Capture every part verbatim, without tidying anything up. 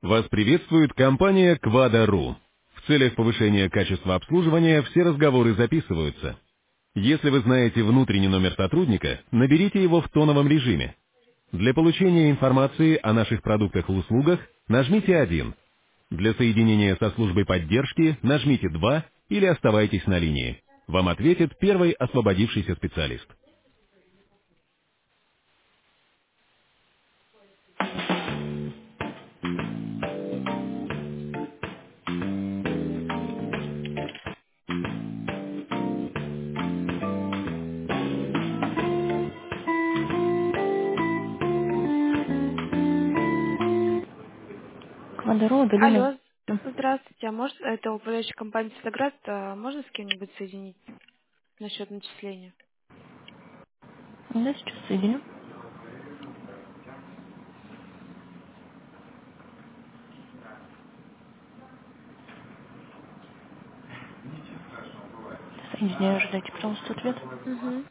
Вас приветствует компания Quada.ru. В целях повышения качества обслуживания все разговоры записываются. Если вы знаете внутренний номер сотрудника, наберите его в тоновом режиме. Для получения информации о наших продуктах и услугах нажмите один. Для соединения со службой поддержки нажмите два или оставайтесь на линии. Вам ответит первый освободившийся специалист. Квадро, долина. Алло, здравствуйте. А может, это управляющая компания Светоград, а можно с кем-нибудь соединить насчет начисления? Да, сейчас соединю. Соединяю, ожидайте, пожалуйста, ответ. Угу.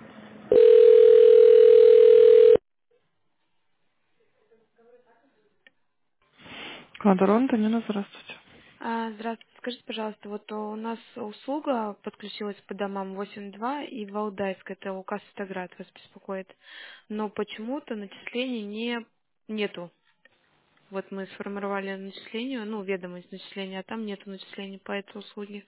Квадрон, Танина, здравствуйте. А, здравствуйте. Скажите, пожалуйста, вот у нас услуга подключилась по домам восемь два и Валдайск, это указ Светоград вас беспокоит. Но почему-то начислений не нету. Вот мы сформировали начисление, ну, ведомость начисления, а там нету начислений по этой услуге.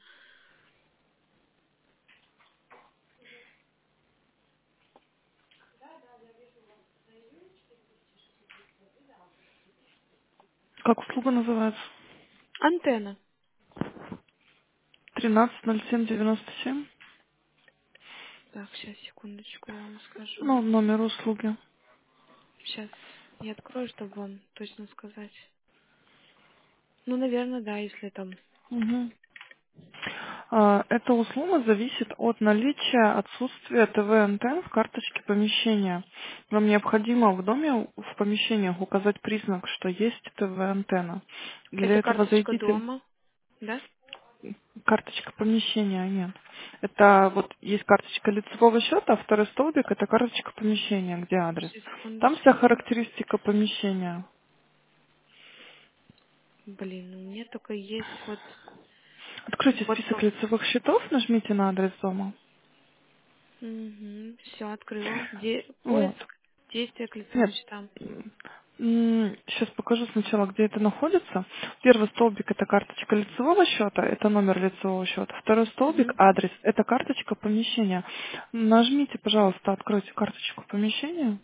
Как услуга называется? Антенна. тринадцать ноль семь девяносто семь. Так, сейчас, секундочку, я вам скажу. Ну, номер услуги. Сейчас я открою, чтобы вам точно сказать. Ну, наверное, да, если там. Угу. А, эта услуга зависит от наличия отсутствия ТВ-антенн в карточке помещения. Вам необходимо в доме, в помещениях указать признак, что есть ТВ-антенна. Для Это этого карточка зайдите дома, да? карточка помещения, нет. Это вот есть карточка лицевого счета, а второй столбик это карточка помещения, где адрес. Сейчас, Там вся секундочку. характеристика помещения. Блин, у меня только есть вот... Откройте Вот список то. лицевых счетов, нажмите на адрес дома. Угу, все, открыла. Де... Вот. Поиск, действия к лицевым Нет. счетам. Сейчас покажу сначала, где это находится. Первый столбик это карточка лицевого счета, это номер лицевого счета. Второй столбик Угу. адрес, это карточка помещения. Нажмите, пожалуйста, откройте карточку помещения.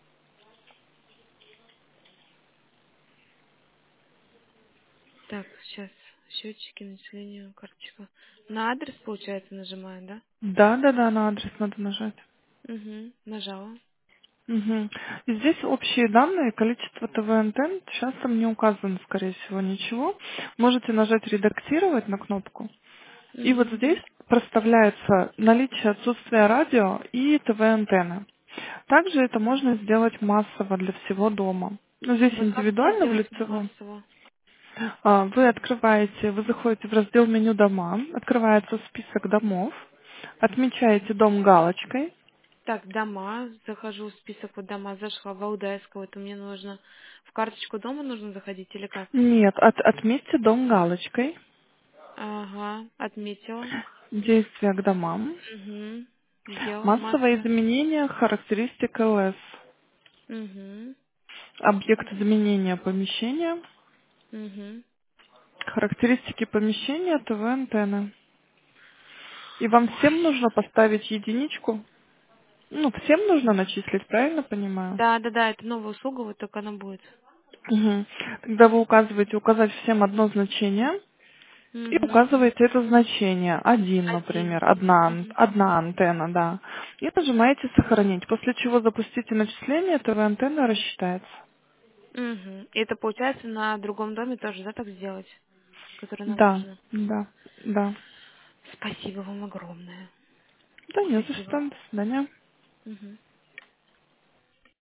Так, сейчас. Счетчики, население, карточка. На адрес, получается, нажимаю, да? Да, да, да, на адрес надо нажать. Угу, нажала. Мгм. И здесь общие данные, количество ТВ-антенн, сейчас там не указано, скорее всего, ничего. Можете нажать «Редактировать» на кнопку. И вот Угу. здесь проставляется наличие отсутствия радио и ТВ-антенны. Также это можно сделать массово для всего дома. Но здесь Вот как это индивидуально в сделать лицевом. массово? А, Вы открываете, вы заходите в раздел меню «Дома», открывается список домов, отмечаете дом галочкой. Так, дома, захожу в список, вот дома, зашла, Валдайского, это мне нужно, в карточку дома нужно заходить или как? Нет, от- отметьте дом галочкой. Ага, отметила. Действия к домам. Угу, сделала Массовое масса. изменение характеристик ЛС. Угу, Объект изменения помещения. угу. Характеристики помещения ТВ-антенны. И вам всем нужно поставить единичку. Ну, всем нужно начислить, правильно понимаю? Да, да, да, это новая услуга, вот только она будет. Мгм. Тогда вы указываете указать всем одно значение и Угу, указываете это значение. Один, один. например, одна, ан- Угу, одна антенна, да. И нажимаете сохранить. После чего запустите начисление, ТВ-антенна рассчитается. угу. И это получается на другом доме тоже, да, так сделать, который нам Да, нужно. да, да. Спасибо вам огромное. Да не за Спасибо. что. До свидания. Угу.